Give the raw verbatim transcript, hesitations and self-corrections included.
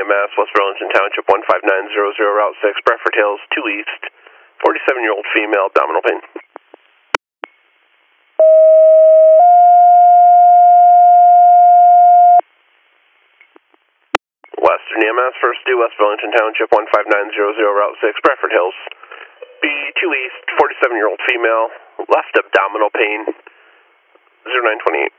M S, West Burlington Township, one five nine zero zero, Route six, Bradford Hills, two East, forty-seven-year-old female, abdominal pain. Western E M S, first due, West Burlington Township, one five nine zero zero, Route six, Bradford Hills, B two East, forty-seven-year-old female, left abdominal pain, zero nine twenty-eight.